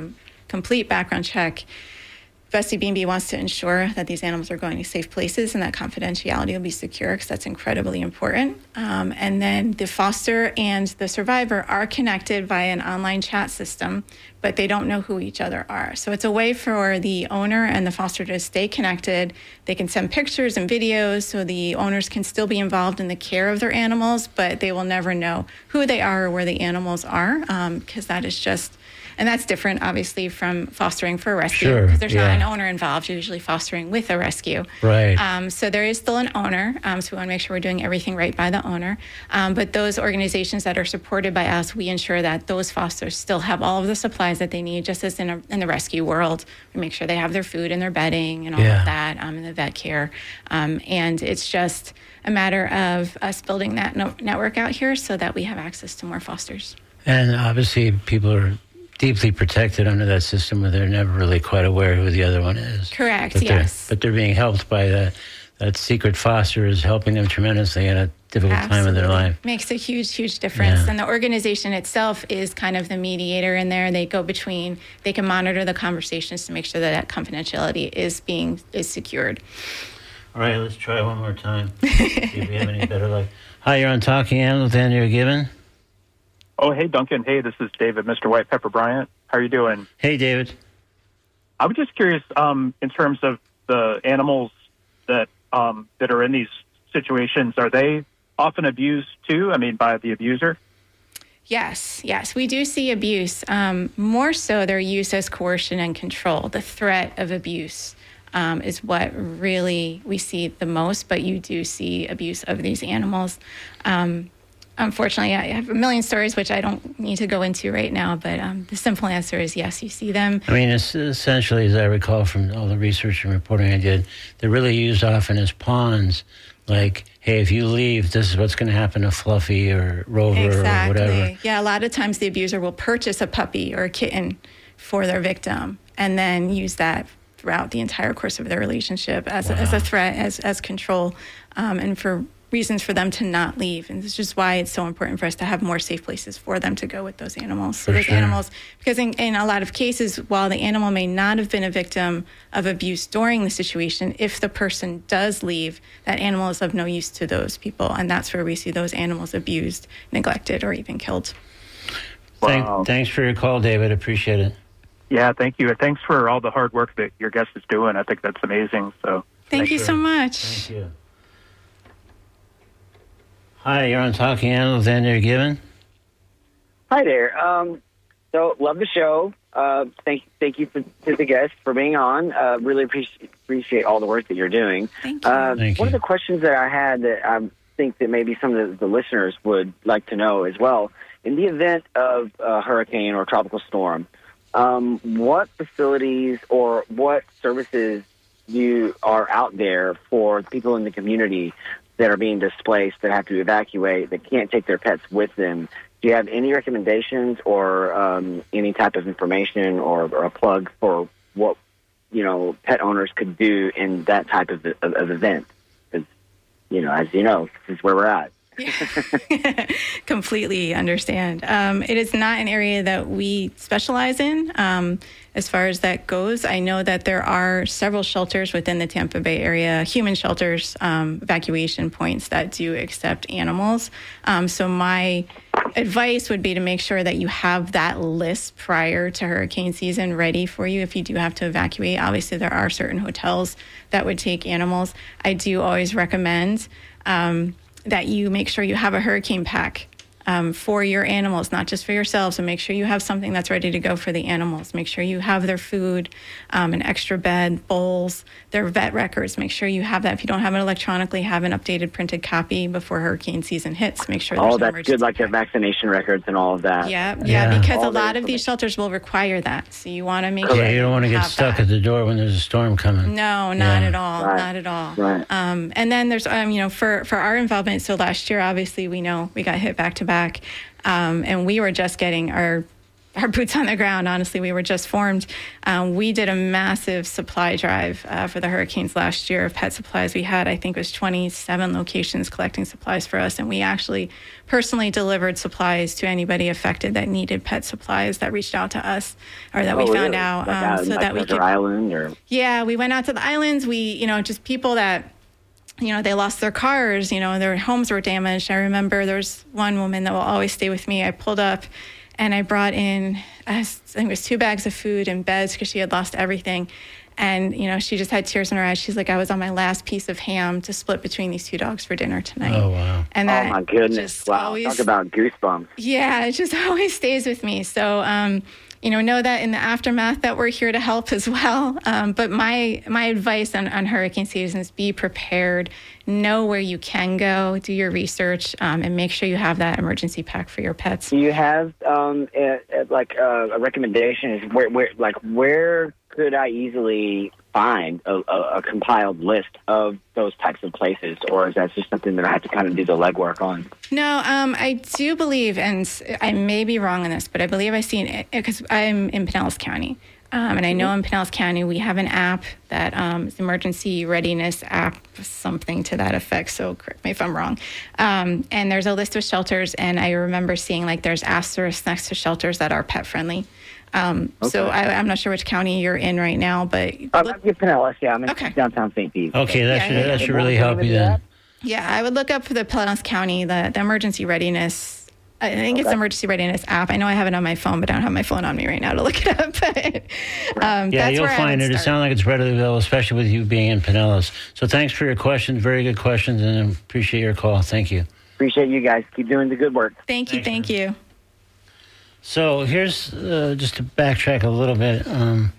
complete background check. Bessie B and B wants to ensure that these animals are going to safe places and that confidentiality will be secure, because that's incredibly important. Um, and then the foster and the survivor are connected via an online chat system, but they don't know who each other are. So it's a way for the owner and the foster to stay connected. They can send pictures and videos so the owners can still be involved in the care of their animals, but they will never know who they are or where the animals are, because um, that is just... And that's different, obviously, from fostering for a rescue, Sure, because there's yeah. not an owner involved. You're usually fostering with a rescue. Right. Um, so there is still an owner, um, so we want to make sure we're doing everything right by the owner. Um, but those organizations that are supported by us, we ensure that those fosters still have all of the supplies that they need, just as in, a, in the rescue world. We make sure they have their food and their bedding and all Yeah. of that, um, and the vet care. Um, and it's just a matter of us building that no- network out here so that we have access to more fosters. And obviously, people are deeply protected under that system where they're never really quite aware who the other one is. Correct, but yes. But they're being helped by that. That secret foster is helping them tremendously at a difficult time in their life. Makes a huge, huge difference. Yeah. And the organization itself is kind of the mediator in there. They go between, they can monitor the conversations to make sure that that confidentiality is being, is secured. All right, let's try one more time. See if we have any better luck. Hi, you're on Talking Animals with Andrea Gibbon. Oh, hey, Duncan. Hey, this is David, Mister White Pepper Bryant. How are you doing? Hey, David. I was just curious, um, in terms of the animals that um, that are in these situations, are they often abused too? I mean, by the abuser? Yes, yes, we do see abuse. Um, more so, their use as coercion and control. The threat of abuse um, is what really we see the most, but you do see abuse of these animals. Um, Unfortunately, I have a million stories, which I don't need to go into right now, but um, the simple answer is yes, you see them. I mean, it's essentially, as I recall from all the research and reporting I did, they're really used often as pawns. Like, hey, if you leave, this is what's going to happen to Fluffy or Rover Exactly. or whatever. Yeah, a lot of times the abuser will purchase a puppy or a kitten for their victim and then use that throughout the entire course of their relationship as, Wow. a, as a threat, as, as control, um, and for reasons for them to not leave. And this is just why it's so important for us to have more safe places for them to go with those animals. So For those sure. animals, because in, in a lot of cases, while the animal may not have been a victim of abuse during the situation, if the person does leave, that animal is of no use to those people. And that's where we see those animals abused, neglected, or even killed. Thank, Wow. thanks for your call, David. Appreciate it. Yeah, thank you. And thanks for all the hard work that your guest is doing. I think that's amazing. So Thank you sure. so much. Thank you. Hi, you're on Talking Animals with Andrea Gibbon. Hi there. Um, so, love the show. Uh, thank, thank you for, to the guest for being on. Uh, really appreciate appreciate all the work that you're doing. Thank you. Uh, Thank one you. of the questions that I had that I think that maybe some of the, the listeners would like to know as well, in the event of a hurricane or tropical storm, um, what facilities or what services you are out there for people in the community that are being displaced, that have to evacuate, that can't take their pets with them? Do you have any recommendations or um, any type of information or, or a plug for what, you know, pet owners could do in that type of, of, of event? Because, you know, as you know, this is where we're at. Completely understand. Um, it is not an area that we specialize in. Um, as far as that goes, I know that there are several shelters within the Tampa Bay area, human shelters, um, evacuation points that do accept animals. Um, so my advice would be to make sure that you have that list prior to hurricane season ready for you if you do have to evacuate. Obviously, there are certain hotels that would take animals. I do always recommend um, that you make sure you have a hurricane pack um, for your animals, not just for yourselves, and make sure you have something that's ready to go for the animals. Make sure you have their food, um, an extra bed, bowls, their vet records. Make sure you have that. If you don't have it electronically, have an updated printed copy before hurricane season hits. Make sure there's Oh, no that's emergency good, like their pack. vaccination records and all of that. Yeah, yeah, Yeah. because All a that lot of these information. shelters will require that. So you want to make Yeah, sure you don't want to get have stuck that. at the door when there's a storm coming. No, not Yeah. at all. Right. Not at all. Right. Um, and then there's, um, you know, for, for our involvement, so last year, obviously, we know we got hit back to back. Um, and we were just getting our our boots on the ground. Honestly, we were just formed. Um, we did a massive supply drive uh, for the hurricanes last year of pet supplies. We had, I think it was twenty-seven locations collecting supplies for us. And we actually personally delivered supplies to anybody affected that needed pet supplies that reached out to us or that Oh, we found really? out. Like um, out, so like that we Treasure could. Island or Yeah, we went out to the islands. We, you know, just people that, you know, they lost their cars, you know, their homes were damaged. I remember there's one woman that will always stay with me. I pulled up and I brought in, I think it was two bags of food and beds because she had lost everything. And, you know, she just had tears in her eyes. She's like, I was on my last piece of ham to split between these two dogs for dinner tonight. Oh, wow. And oh that my goodness! just Wow, always, talk about goosebumps. yeah, it just always stays with me. So, um, you know, know that in the aftermath that we're here to help as well. Um, but my my advice on, on hurricane season is be prepared, know where you can go, do your research, um, and make sure you have that emergency pack for your pets. Do you have um a, a, like a, a recommendation? Is where where like where could I easily find a, a, a compiled list of those types of places, or is that just something that I have to kind of do the legwork on? No, um, I do believe, and I may be wrong on this, but I believe I've seen it because I'm in Pinellas County. Um, and I know in Pinellas County, we have an app that um, is emergency readiness app, something to that effect. So correct me if I'm wrong. Um, and there's a list of shelters. And I remember seeing like there's asterisks next to shelters that are pet friendly. Um, Okay. So I, I'm not sure which county you're in right now, but Um, look- I'm in Pinellas, yeah. I'm in Okay. downtown Saint Pete. Okay, that Yeah, should yeah, that yeah. should really help you then. yeah, I would look up for the Pinellas County, the, the emergency readiness. I think it's Okay. emergency readiness app. I know I have it on my phone, but I don't have my phone on me right now to look it up. But, um, Yeah, that's you'll where I find would it. It start. sounds like it's readily available, especially with you being in Pinellas. So thanks for your questions. Very good questions, and I appreciate your call. Thank you. Appreciate you guys. Keep doing the good work. Thank you, thank you. So here's uh, just to backtrack a little bit. Um,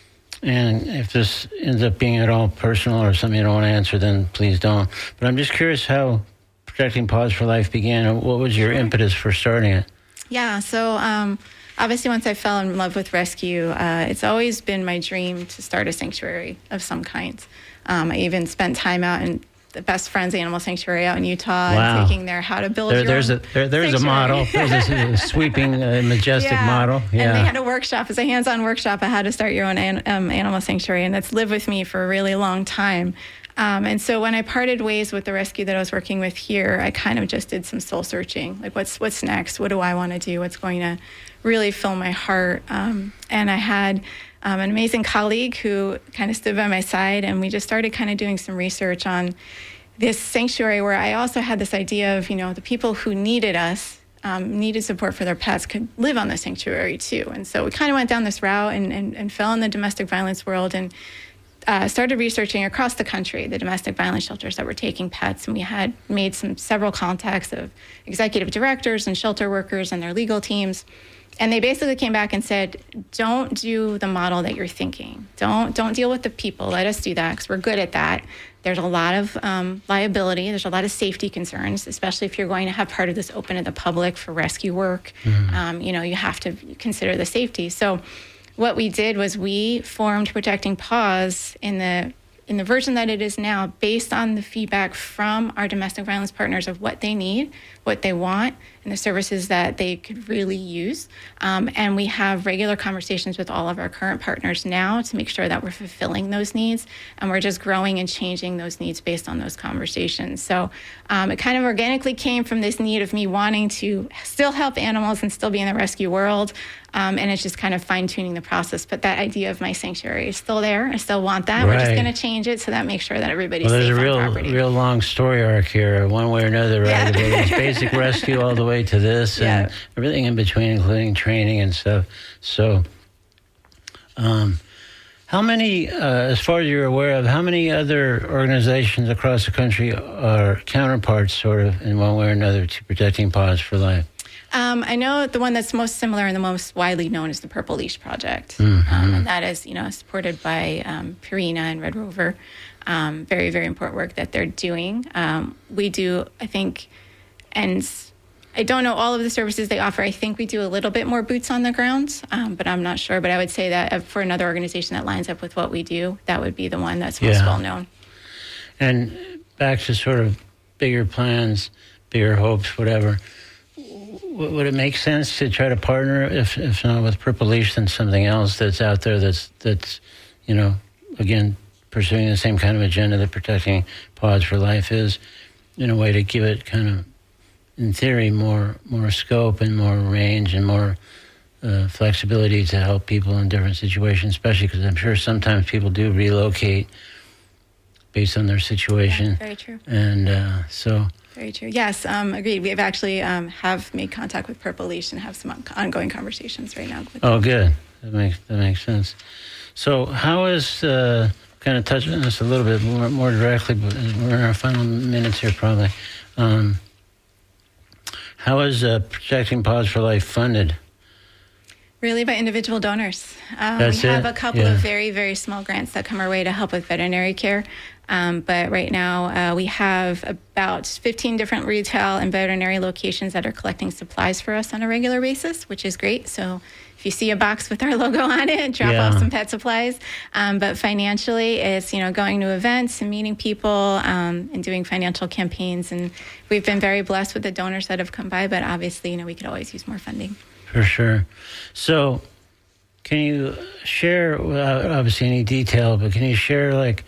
and if this ends up being at all personal or something you don't want to answer, then please don't. But I'm just curious how Protecting Paws for Life began. What was your impetus for starting it? Yeah, so um, obviously once I fell in love with rescue, uh, it's always been my dream to start a sanctuary of some kind. Um, I even spent time out in the Best Friends Animal Sanctuary out in Utah, Wow. and taking their how to build There, your there's own a there, there's a sanctuary. model. There's a, a sweeping, uh, majestic Yeah. model. And they Yeah. had a workshop, as a hands-on workshop, on how to start your own an, um, animal sanctuary, and that's lived with me for a really long time. Um, and so when I parted ways with the rescue that I was working with here, I kind of just did some soul searching, like what's what's next? What do I want to do? What's going to really fill my heart? Um, and I had um, an amazing colleague who kind of stood by my side, and we just started kind of doing some research on this sanctuary where I also had this idea of, you know, the people who needed us, um, needed support for their pets could live on the sanctuary too. And so we kind of went down this route and, and, and fell in the domestic violence world and uh, started researching across the country the domestic violence shelters that were taking pets. And we had made some several contacts of executive directors and shelter workers and their legal teams. And they basically came back and said, don't do the model that you're thinking. Don't don't deal with the people. Let us do that because we're good at that. There's a lot of um, liability. There's a lot of safety concerns, especially if you're going to have part of this open to the public for rescue work. Mm-hmm. Um, you know, you have to consider the safety. So what we did was we formed Protecting Paws in the in the version that it is now based on the feedback from our domestic violence partners of what they need, what they want, and the services that they could really use. Um, and we have regular conversations with all of our current partners now to make sure that we're fulfilling those needs, and we're just growing and changing those needs based on those conversations. So um, it kind of organically came from this need of me wanting to still help animals and still be in the rescue world. Um, and it's just kind of fine-tuning the process. But that idea of my sanctuary is still there. I still want that. We're just Right. going to change it so that makes sure that everybody's Well, there's safe a real, on property. real long story arc here, one way or another, right? Yeah. There's basic rescue all the way to this, and Yeah. everything in between, including training and stuff. So, um, how many, uh, as far as you're aware of, how many other organizations across the country are counterparts, sort of, in one way or another, to Protecting Paws for Life? Um, I know the one that's most similar and the most widely known is the Purple Leash Project. Mm-hmm. Um, and that is, you know, supported by um, Purina and Red Rover. Um, very, very important work that they're doing. Um, we do, I think, and I don't know all of the services they offer. I think we do a little bit more boots on the ground, um, but I'm not sure. But I would say that for another organization that lines up with what we do, that would be the one that's most Yeah. well known. And back to sort of bigger plans, bigger hopes, whatever. w- would it make sense to try to partner, if if not with Purple Leash, then something else that's out there that's that's you know, again, pursuing the same kind of agenda that Protecting Paws for Life is, in a way to give it kind of, in theory, more more scope and more range and more uh, flexibility to help people in different situations, especially because I'm sure sometimes people do relocate based on their situation. Yeah, very true. And uh, so... Very true. Yes, um, agreed. We've actually um, have made contact with Purple Leash and have some on- ongoing conversations right now. With Oh, good. That makes that makes sense. So how is, uh, kind of touching on this a little bit more, more directly, but we're in our final minutes here probably. Um, how is uh, Protecting Paws for Life funded? Really by individual donors. Um, That's we have it? a couple Yeah. of very, very small grants that come our way to help with veterinary care. Um, but right now, uh, we have about fifteen different retail and veterinary locations that are collecting supplies for us on a regular basis, which is great. So if you see a box with our logo on it, drop Yeah. off some pet supplies. Um, but financially, it's, you know, going to events and meeting people um, and doing financial campaigns. And we've been very blessed with the donors that have come by, but obviously, you know, we could always use more funding. For sure. So can you share, without obviously any detail, but can you share like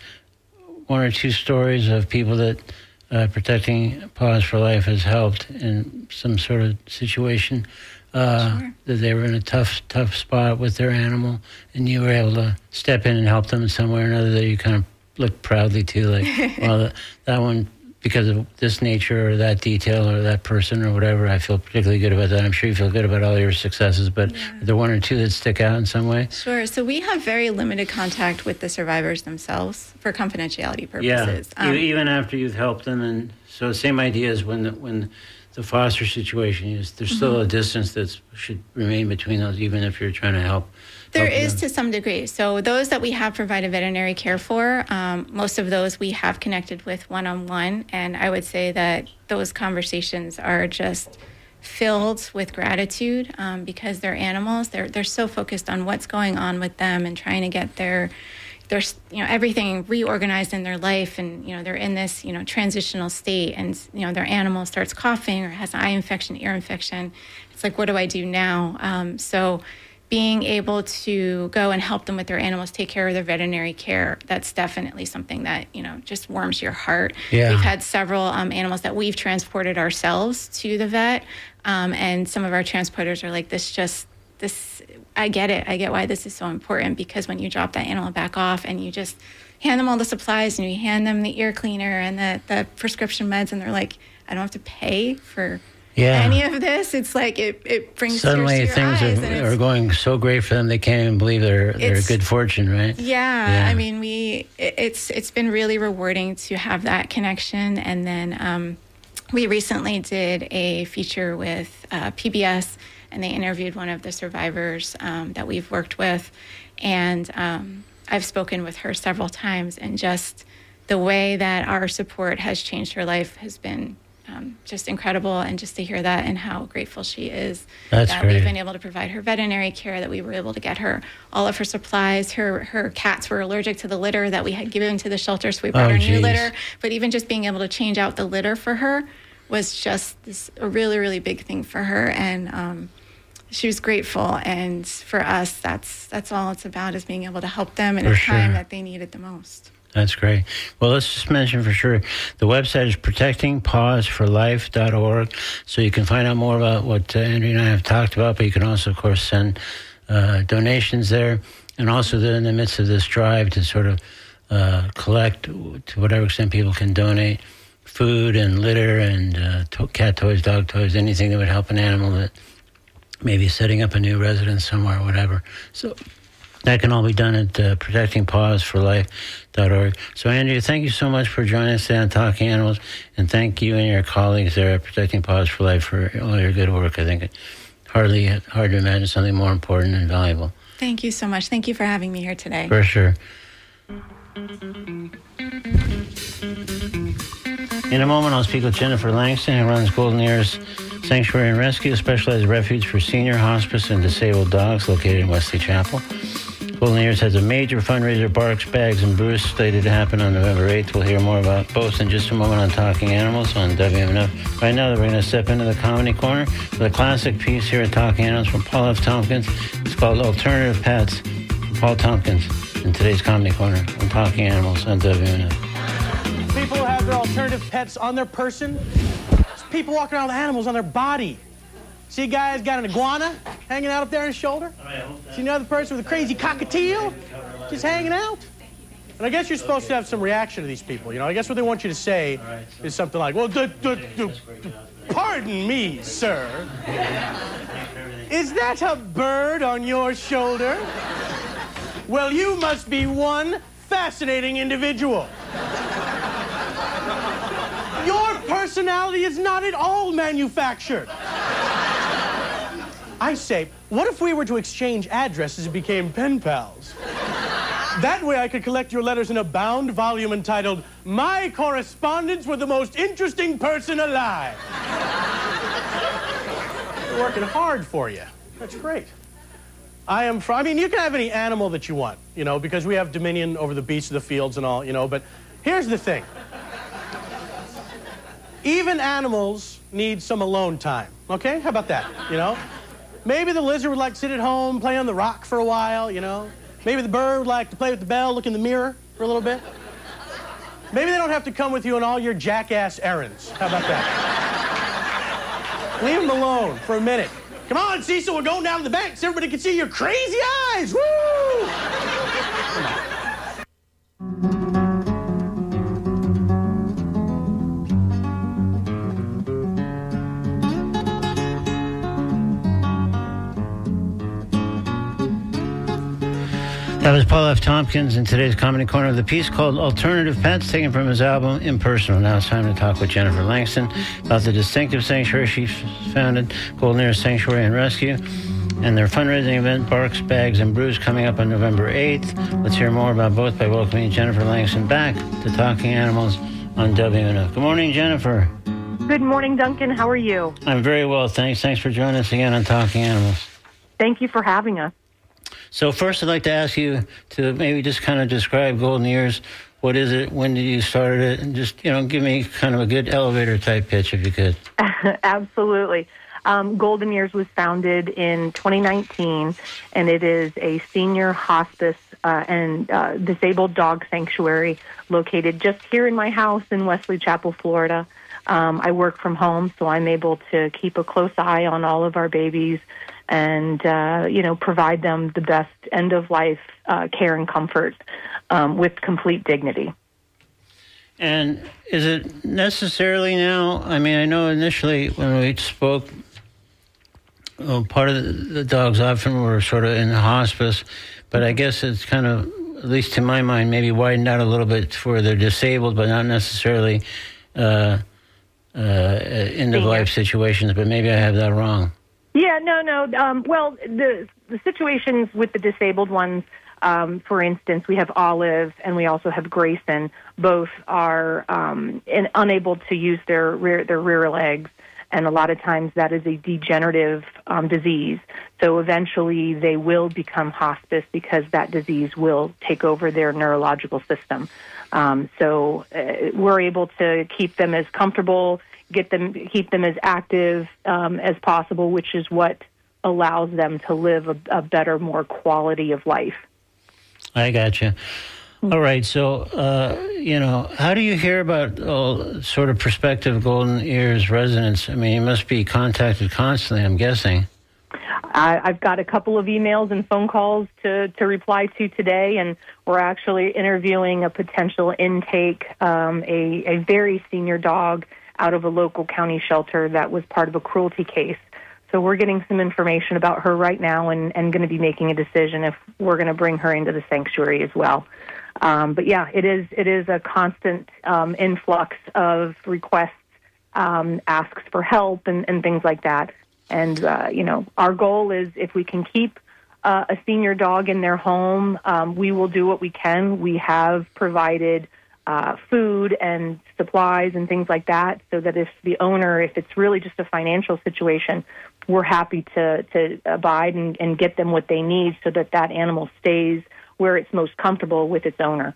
one or two stories of people that uh, Protecting Paws for Life has helped in some sort of situation, uh, Sure. that they were in a tough, tough spot with their animal, and you were able to step in and help them in some way or another, that you kind of look proudly to, like, well, that, that one, because of this nature or that detail or that person or whatever, I feel particularly good about that. I'm sure you feel good about all your successes, but Yeah. are there one or two that stick out in some way? Sure. So we have very limited contact with the survivors themselves for confidentiality Yeah, purposes. E- even after you've helped them, and so same idea as when the, when the foster situation is, there's still Mm-hmm. a distance that should remain between those, even if you're trying to help. There help is them. to some degree. So those that we have provided veterinary care for, um, most of those we have connected with one-on-one. And I would say that those conversations are just filled with gratitude um, because they're animals. They're, they're so focused on what's going on with them and trying to get their, their, you know, everything reorganized in their life. And, you know, they're in this, you know, transitional state, and, you know, their animal starts coughing or has an eye infection, ear infection. It's like, what do I do now? Um, so being able to go and help them with their animals, take care of their veterinary care, that's definitely something that, you know, just warms your heart. Yeah. We've had several um, animals that we've transported ourselves to the vet, um, and some of our transporters are like, this just, this, I get it. I get why this is so important, because when you drop that animal back off and you just hand them all the supplies and you hand them the ear cleaner and the, the prescription meds, and they're like, I don't have to pay for Yeah. any of this. It's like it, it brings Suddenly tears to your things eyes, are, and are it's- going so great for them, they can't even believe their, their It's- good fortune, right? Yeah, Yeah. I mean, we it- it's it's been really rewarding to have that connection. And then um, we recently did a feature with uh, P B S, and they interviewed one of the survivors um, that we've worked with, and um, I've spoken with her several times, and just the way that our support has changed her life has been um, just incredible. And just to hear that and how grateful she is That's that great. we've been able to provide her veterinary care, that we were able to get her all of her supplies. Her her cats were allergic to the litter that we had given to the shelter, so we brought Oh, her geez. new litter. But even just being able to change out the litter for her was just this a really, really big thing for her. And um, she was grateful. And for us, that's that's all it's about, is being able to help them in For a time sure. that they need it the most. That's great. Well, let's just mention for sure, the website is protecting paws for life dot org, so you can find out more about what uh, Andrea and I have talked about, but you can also, of course, send uh, donations there. And also, they're in the midst of this drive to sort of uh, collect, to whatever extent people can donate, food and litter and uh, to- cat toys, dog toys, anything that would help an animal that maybe setting up a new residence somewhere or whatever. So that can all be done at uh, protecting paws for life dot org. So, Andrea, thank you so much for joining us today on Talking Animals, and thank you and your colleagues there at Protecting Paws for Life for all your good work. I think it's hardly hard to imagine something more important and valuable. Thank you so much. Thank you for having me here today. For sure. In a moment, I'll speak with Jennifer Langston, who runs Golden Ears Sanctuary and Rescue, a specialized refuge for senior, hospice, and disabled dogs located in Wesley Chapel. Golden Ears has a major fundraiser, Barks, Bags, and Brews, slated to happen on November eighth. We'll hear more about both in just a moment on Talking Animals on W M N F. Right now, we're going to step into the Comedy Corner with a classic piece here at Talking Animals from Paul F. Tompkins. It's called Alternative Pets. Paul Tompkins in today's Comedy Corner on Talking Animals on W M N F. People who have their alternative pets on their person. There's people walking around with animals on their body. See a guy who's got an iguana hanging out up there on his shoulder? See another person with a crazy cockatiel just hanging out? And I guess you're supposed to have some reaction to these people. You know, I guess what they want you to say is something like, well, d- d- d- pardon me, sir. Is that a bird on your shoulder? Well, you must be one fascinating individual. Your personality is not at all manufactured. I say, what if we were to exchange addresses and became pen pals? That way I could collect your letters in a bound volume entitled, My Correspondence with the Most Interesting Person Alive. We're working hard for you. That's great. I am from, I mean, you can have any animal that you want, you know, because we have dominion over the beasts of the fields and all, you know, but here's the thing. Even animals need some alone time, okay? How about that, you know? Maybe the lizard would like to sit at home, play on the rock for a while, you know? Maybe the bird would like to play with the bell, look in the mirror for a little bit. Maybe they don't have to come with you on all your jackass errands. How about that? Leave them alone for a minute. Come on, Cecil, we're going down to the bank so everybody can see your crazy eyes. Woo! Come on. That was Paul F. Tompkins in today's Comedy Corner of the piece called Alternative Pets, taken from his album Impersonal. Now it's time to talk with Jennifer Langston about the distinctive sanctuary she founded, Golden Ears Sanctuary and Rescue, and their fundraising event, Barks, Bags, and Brews, coming up on November eighth. Let's hear more about both by welcoming Jennifer Langston back to Talking Animals on W M N F. Good morning, Jennifer. Good morning, Duncan. How are you? I'm very well, thanks. Thanks for joining us again on Talking Animals. Thank you for having us. So first, I'd like to ask you to maybe just kind of describe Golden Ears. What is it? When did you start it? And just, you know, give me kind of a good elevator-type pitch, if you could. Absolutely. Um, Golden Ears was founded in twenty nineteen, and it is a senior hospice uh, and uh, disabled dog sanctuary located just here in my house in Wesley Chapel, Florida. Um, I work from home, so I'm able to keep a close eye on all of our babies and, uh, you know, provide them the best end-of-life uh, care and comfort um, with complete dignity. And is it necessarily now, I mean, I know initially when we spoke, well, part of the, the dogs often were sort of in hospice, but I guess it's kind of, at least to my mind, maybe widened out a little bit for the disabled, but not necessarily uh, uh, end-of-life situations, but maybe I have that wrong. Yeah, no, no. Um, well, the the situations with the disabled ones, um, for instance, we have Olive and we also have Grayson. Both are um, in, unable to use their rear their rear legs, and a lot of times that is a degenerative um, disease. So eventually they will become hospice because that disease will take over their neurological system. Um, so uh, we're able to keep them as comfortable, get them, keep them as active um, as possible, which is what allows them to live a, a better, more quality of life. I got you. All right, so, uh, you know, how do you hear about all sort of prospective Golden Ears residents? I mean, you must be contacted constantly, I'm guessing. I, I've got a couple of emails and phone calls to, to reply to today, and we're actually interviewing a potential intake, um, a, a very senior dog out of a local county shelter that was part of a cruelty case. So we're getting some information about her right now and, and going to be making a decision if we're going to bring her into the sanctuary as well. Um, but yeah, it is it is a constant um, influx of requests, um, asks for help, and, and things like that. And, uh, you know, our goal is if we can keep uh, a senior dog in their home, um, we will do what we can. We have provided uh, food and supplies and things like that, so that if the owner, if it's really just a financial situation, we're happy to, to abide and, and get them what they need so that that animal stays where it's most comfortable with its owner.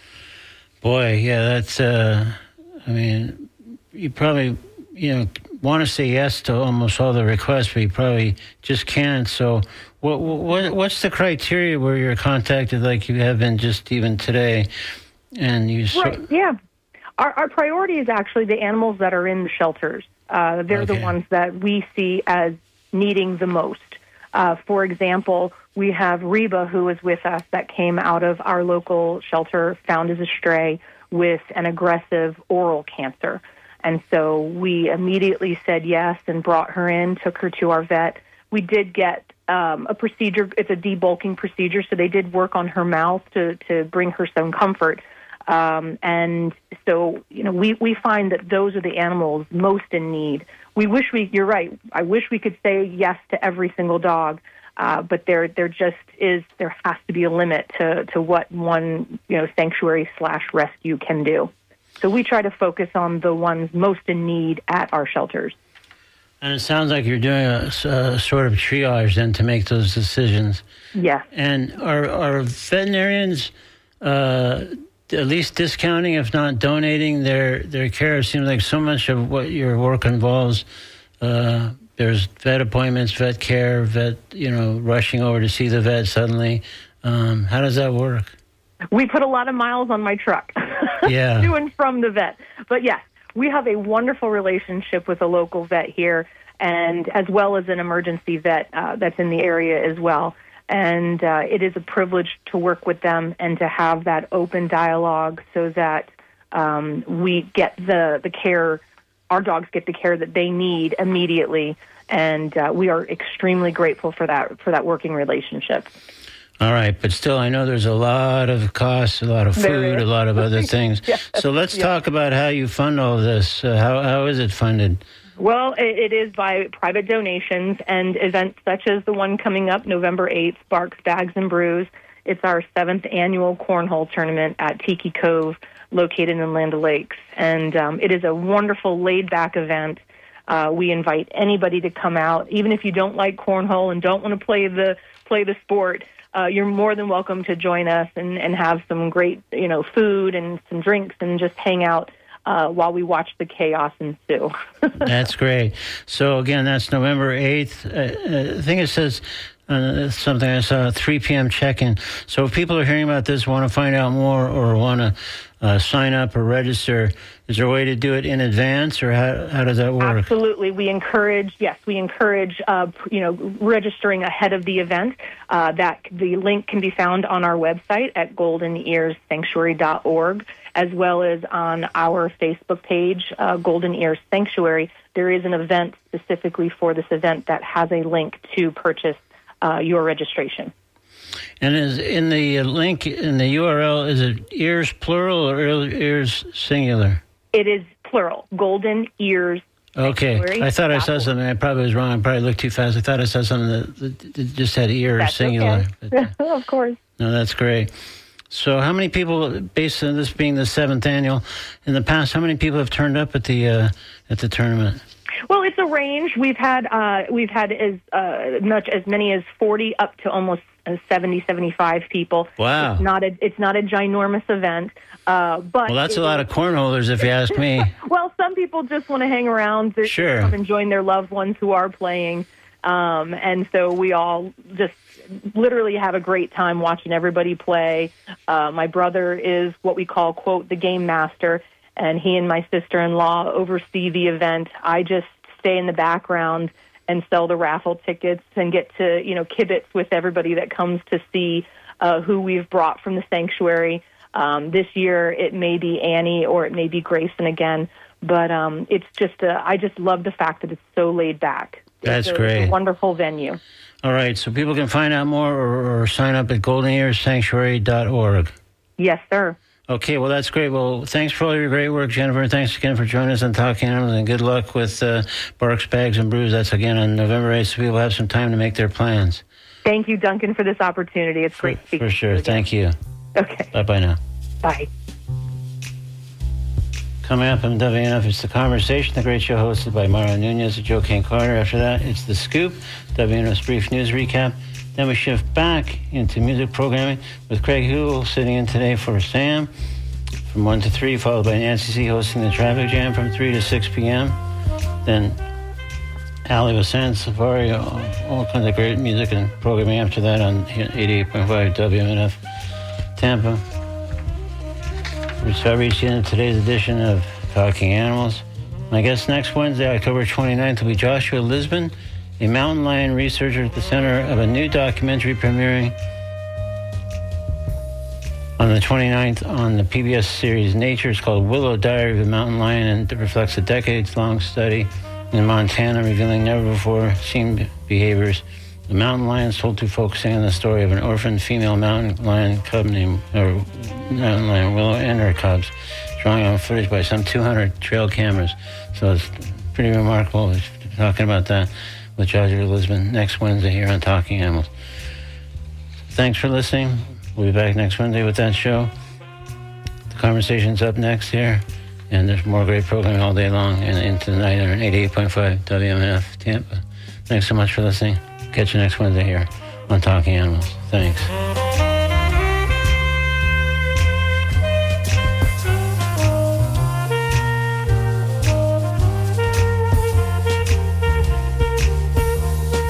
Boy, yeah, that's, uh, I mean, you probably, you know, want to say yes to almost all the requests, but you probably just can't. So what, what what's the criteria where you're contacted like you have been just even today? And you Right, yeah. Our, our priority is actually the animals that are in the shelters. Uh, they're Okay. the ones that we see as needing the most. Uh, for example, we have Reba, who is with us, that came out of our local shelter, found as a stray, with an aggressive oral cancer. And so we immediately said yes and brought her in, took her to our vet. We did get um, a procedure. It's a debulking procedure, so they did work on her mouth to, to bring her some comfort. Um, and so, you know, we, we find that those are the animals most in need. We wish we, you're right, I wish we could say yes to every single dog, uh, but there there just is, there has to be a limit to, to what one, you know, sanctuary slash rescue can do. So we try to focus on the ones most in need at our shelters. And it sounds like you're doing a, a sort of triage then to make those decisions. Yes. And are, are veterinarians uh, at least discounting, if not donating, their, their care? It seems like so much of what your work involves, uh, there's vet appointments, vet care, vet, you know, rushing over to see the vet suddenly. Um, how does that work? We put a lot of miles on my truck Yeah. to and from the vet. But yes, we have a wonderful relationship with a local vet here, and as well as an emergency vet uh, that's in the area as well. And uh, it is a privilege to work with them and to have that open dialogue so that um, we get the, the care, our dogs get the care that they need immediately. And uh, we are extremely grateful for that, for that working relationship. All right, but still, I know there's a lot of costs, a lot of There food, is. a lot of other things. Yes. So let's Yeah. talk about how you fund all this. Uh, how how is it funded? Well, it, it is by private donations and events such as the one coming up November eighth, Barks, Bags, and Brews. It's our seventh annual cornhole tournament at Tiki Cove, located in Land O'Lakes. And um, it is a wonderful, laid-back event. Uh, we invite anybody to come out, even if you don't like cornhole and don't want to play the play the sport. Uh, you're more than welcome to join us and, and have some great, you know, food and some drinks and just hang out uh, while we watch the chaos ensue. That's great. So again, that's November eighth. Uh, I think it says uh, something I saw, three p.m. check-in. So if people are hearing about this, want to find out more or want to uh, sign up or register, is there a way to do it in advance, or how, how does that work? Absolutely. We encourage, yes, we encourage, uh, you know, registering ahead of the event. Uh, that the link can be found on our website at golden ears sanctuary dot org, as well as on our Facebook page, uh, Golden Ears Sanctuary. There is an event specifically for this event that has a link to purchase uh, your registration. And is in the link, in the U R L, is it ears plural or ears singular? It is plural, Golden Ears Okay. Sanctuary I thought I dot saw org. something. I probably was wrong. I probably looked too fast. I thought I saw something that, that, that just had ears That's singular. okay. But, uh, Of course. no, that's great. So how many people, based on this being the seventh annual, in the past, how many people have turned up at the uh, at the tournament? Well, it's a range. We've had uh, we've had as uh, much as many as forty up to almost uh, seventy, seventy-five people. Wow. It's not a it's not a ginormous event, uh, but Well, that's it a lot is- of cornholers, if you ask me. Well, some people just want to hang around, to Sure. come and join their loved ones who are playing, um, and so we all just literally have a great time watching everybody play. Uh, my brother is what we call, quote, the game master, and he and my sister-in-law oversee the event. I just stay in the background and sell the raffle tickets and get to, you know, kibitz with everybody that comes to see uh, who we've brought from the sanctuary. Um, this year, it may be Annie or it may be Grayson again, but um, it's just, a, I just love the fact that it's so laid back. That's it's a, great. It's a wonderful venue. All right, so people can find out more or, or sign up at golden ears sanctuary dot org. Yes, sir. Okay, well, that's great. Well, thanks for all your great work, Jennifer. Thanks again for joining us on Talking Animals, and good luck with uh, Barks, Bags, and Brews. That's again on November eighth, so people have some time to make their plans. Thank you, Duncan, for this opportunity. It's great For, speaking for sure. to you again. Thank you. Okay, Bye-bye now. bye. Coming up on W N F, it's The Conversation, the great show hosted by Mario Nunez and Joe Kane Carter. After that, it's The Scoop, W N F's brief news recap. Then we shift back into music programming with Craig Hugel sitting in today for Sam from one to three, followed by Nancy C. hosting the Traffic Jam from three to six p.m. Then Ali with San Safari, all, all kinds of great music and programming after that on eighty-eight point five W N F Tampa. We've reached the end of today's edition of Talking Animals. My guest next Wednesday, October twenty-ninth, will be Joshua Lisbon, a mountain lion researcher at the center of a new documentary premiering on the twenty-ninth on the P B S series Nature. It's called Willow Diary of a Mountain Lion, and it reflects a decades-long study in Montana revealing never-before-seen behaviors. The mountain lions told to focusing on the story of an orphaned female mountain lion cub named, or mountain lion Willow and her cubs, drawing on footage by some two hundred trail cameras. So it's pretty remarkable. We're talking about that with Joshua Lisbon next Wednesday here on Talking Animals. Thanks for listening. We'll be back next Wednesday with that show. The Conversation's up next here, and there's more great programming all day long and into the night on eighty-eight point five W M N F Tampa. Thanks so much for listening. Catch you next Wednesday here on Talking Animals. Thanks.